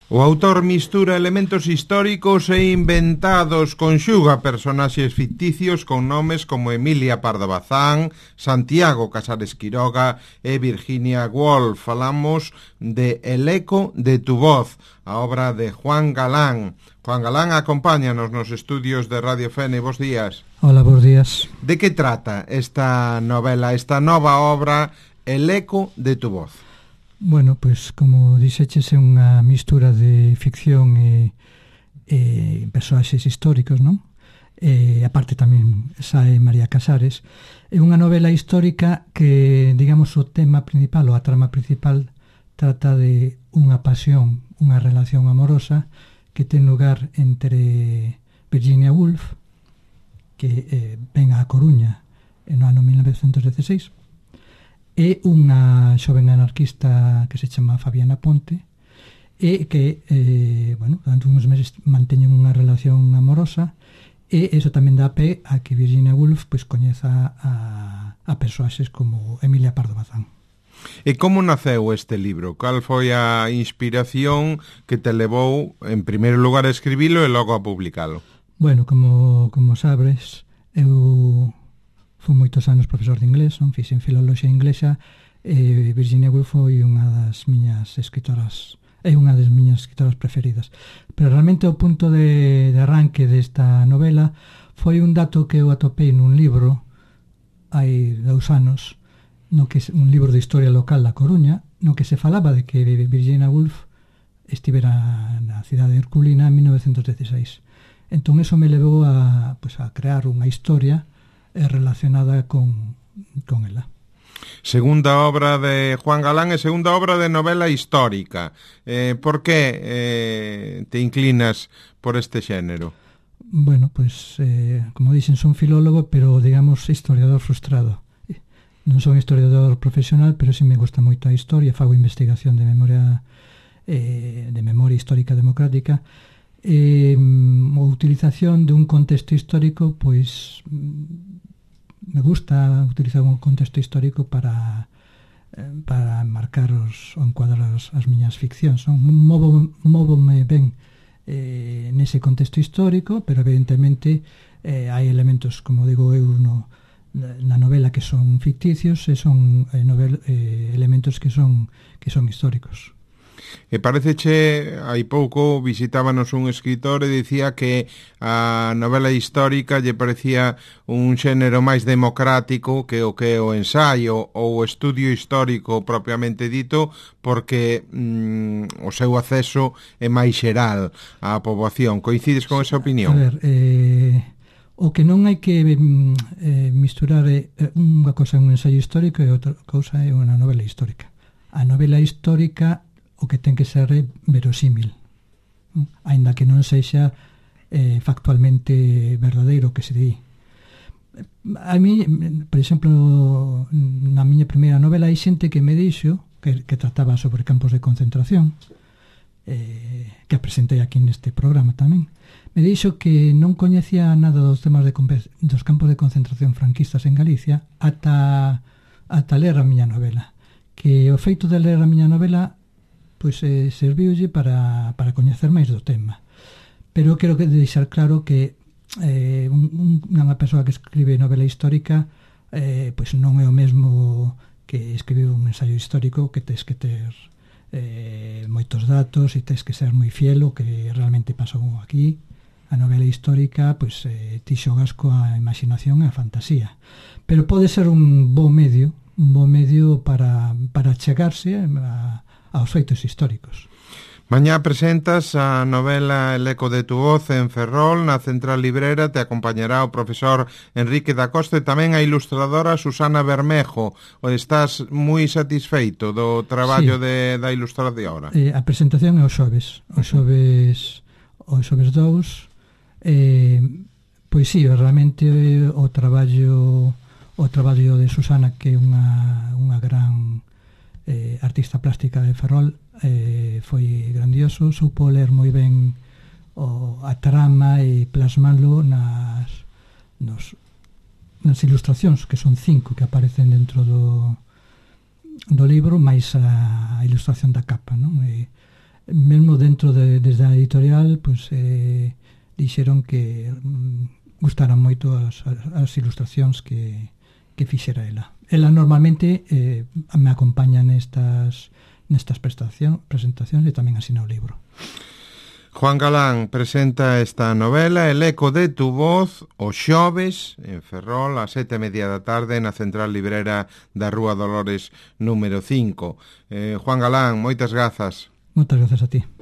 O autor mistura elementos históricos e inventados, conxuga personaxes ficticios con nomes como Emilia Pardo Bazán, Santiago Casares Quiroga e Virginia Woolf. Falamos de El eco de tu voz, a obra de Juan Galán. Juan Galán, acompáñanos nos estudios de Radio Fene. Bos días. Hola, bos días. De que trata esta novela, esta nova obra, El eco de tu voz? Bueno, pois, como dixeches, é unha mistura de ficción e personaxes históricos, non? E aparte tamén sae María Casares. É unha novela histórica que, digamos, o tema principal ou a trama principal trata de unha pasión, unha relación amorosa que ten lugar entre Virginia Woolf, que ven á Coruña no ano 1916, e unha xoven anarquista que se chama Fabiana Ponte, e que, durante uns meses manteñen unha relación amorosa, e iso tamén dá pé a que Virginia Woolf pois coñeza a persoaxes como Emilia Pardo Bazán. E como naceu este libro? Cal foi a inspiración que te levou, en primeiro lugar, a escribilo e logo a publicalo? Bueno, como sabes, eu fui moitos anos profesor de inglés, non? Fixen filoloxía inglesa, e Virginia Woolf foi unha das miñas escritoras, é unha das miñas escritoras preferidas. Pero realmente o punto de arranque desta novela foi un dato que eu atopei nun libro hai 2 anos, no que un libro de historia local da Coruña, no que se falaba de que Virginia Woolf estivera na cidade de Herculina en 1916. Entón, eso me levou a crear unha historia relacionada con ela. Segunda obra de Juan Galán e segunda obra de novela histórica. Por que te inclinas por este xénero? Bueno, como dicen, son filólogo, pero, digamos, historiador frustrado. Non son historiador profesional, pero sí me gusta moito a historia, fago investigación de memoria histórica democrática. A utilización de un contexto histórico, pois me gusta utilizar un contexto histórico para marcar ou encuadrar as miñas ficcións. Móvome ben nese contexto histórico, pero evidentemente hai elementos, como digo eu, na novela que son ficticios e son elementos que son históricos. E pareceche, hai pouco visitábanos un escritor e dicía que a novela histórica lle parecía un xénero máis democrático que o ensaio ou o estudio histórico propiamente dito, porque o seu acceso é máis xeral á poboación. Coincides con esa opinión? A ver, o que non hai que misturar unha cousa é un ensaio histórico e outra cousa é unha novela histórica. A novela histórica o que ten que ser verosímil, aínda que non sexa factualmente verdadeiro que se di. A mí, por exemplo, na miña primeira novela hai xente que me dixo que trataba sobre campos de concentración, que a presentei aquí neste programa tamén. Me dixo que non coñecía nada dos temas dos campos de concentración franquistas en Galicia ata ler a miña novela, que o feito de ler a miña novela serviulle para coñecer máis do tema. Pero quero deixar claro que unha persoa que escribe novela histórica non é o mesmo que escribir un ensaio histórico, que tens que ter moitos datos e tens que ser moi fiel o que realmente pasou aquí. A novela histórica ti xogas coa imaginación e a fantasía, pero pode ser un bo medio para chegarse aos feitos históricos. Mañá presentas a novela El eco de tu voz en Ferrol, na Central Librera. Te acompañará o profesor Enrique da Costa e tamén a ilustradora Susana Bermejo. Estás moi satisfeito do traballo da ilustradora? A presentación é o xoves 2. Pois sí, realmente o traballo de Susana, que é unha gran artista plástica de Ferrol, foi grandioso. Supo ler moi ben a trama e plasmalo nas ilustracións, que son 5 que aparecen dentro do libro, máis a ilustración da capa, non? mesmo dentro desde a editorial, pues, dixeron que gustaran moito as ilustracións que fixera ela. Ela normalmente me acompaña nestas presentacións e tamén asina o libro. Juan Galán presenta esta novela El eco de tu voz o xoves en Ferrol a 7:30 da tarde na Central Librera da Rúa Dolores número 5. Juan Galán, moitas grazas. Moitas grazas a ti.